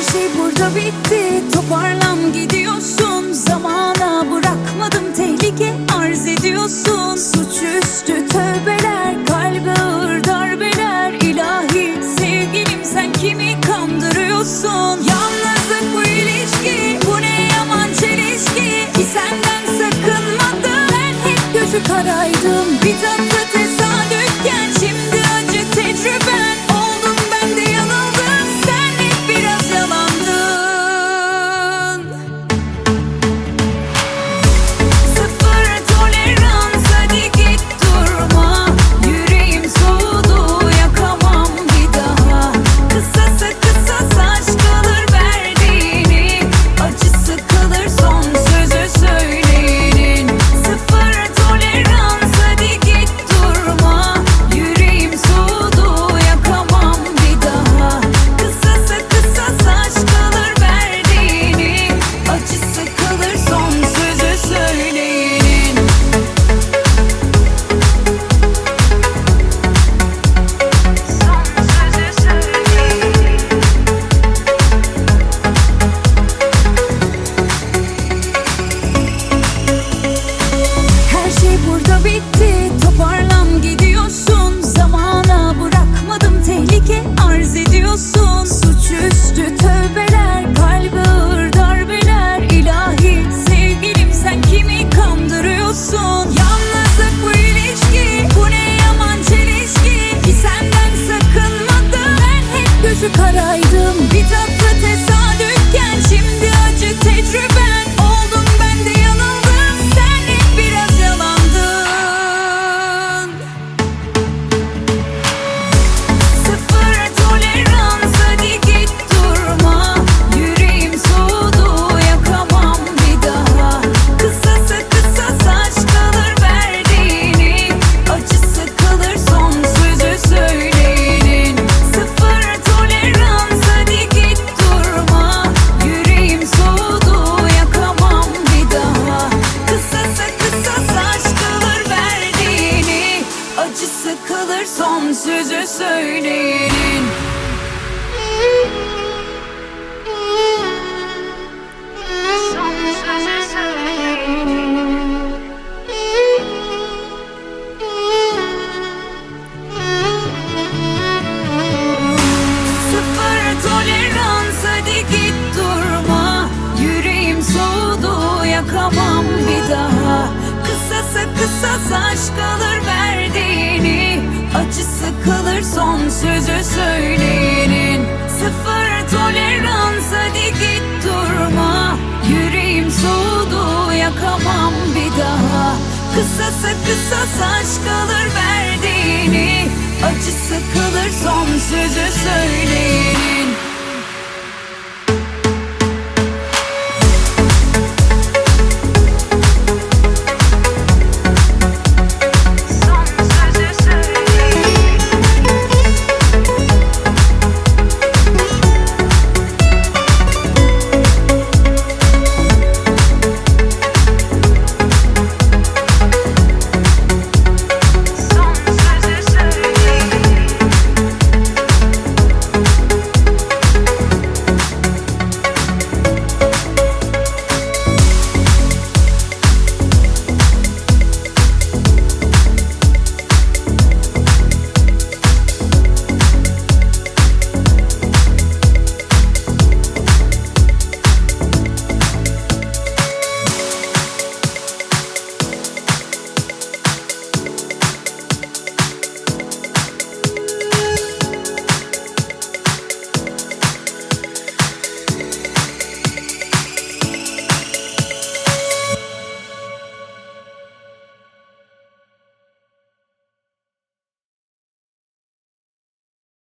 şey burada bitti, toparlan gidiyorsun. Zamana bırakmadım, tehlike arz ediyorsun. Suçüstü tövbeler, kalbe ağır darbeler. İlahi sevgilim, sen kimi kandırıyorsun? Yalnızlık bu ilişki, bu ne yaman çelişki. Ki senden sakınmadım, ben hep gözü karaydım. Bir tatlı tesadüfken şimdi acı tecrüben. Oldum ben de yanıldım, sen hep biraz yalandın. Sıfır tolerans, hadi git durma. Yüreğim soğudu, yakamam bir daha. Kısası kısa saç kalır verdiğini, acısı kalır son sözü söyleyenin. Sıfır tolerans, hadi git durma. Yüreğim soğudu, yakamam bir daha. Kısası kısa saç kalır verdiğini, acısı kalır son sözü söyleyenin. Her şey burada bitti, toparlan gidiyorsun. Zamana bırakmadım, tehlike arz ediyorsun. Suçüstü tövbeler, kalbe ağır darbeler. İlahi sevgilim, sen kimi kandırıyorsun? Yalnızlık bu ilişki, bu ne yaman çelişki. Ki senden sakınmadım, ben hep gözü karaydım. Bir tatlı tesadüfken şimdi acı tecrüben. Oldum ben de yanıldım, sen hep biraz yalandın. Sıfır tolerans, hadi git durma. Yüreğim soğudu, yakamam bir daha. Kısası kısa saç kalır verdiğini, acısı kalır son sözü söyleyenin. Sıfır tolerans, hadi git durma. Yüreğim soğudu, yakamam bir daha. Kısası kısa saç kalır verdiğini, acısı kalır son sözü söyleyenin. Sıfır tolerans, hadi git durma. Yüreğim soğudu, yakamam bir daha. Kısası kısa saç kalır verdiğini, acısı kalır son sözü söyleyenin. Sıfır tolerans, hadi git durma. Yüreğim soğudu, yakamam bir daha. Kısası kısa saç kalır verdiğini, acısı kalır son sözü söyleyenin.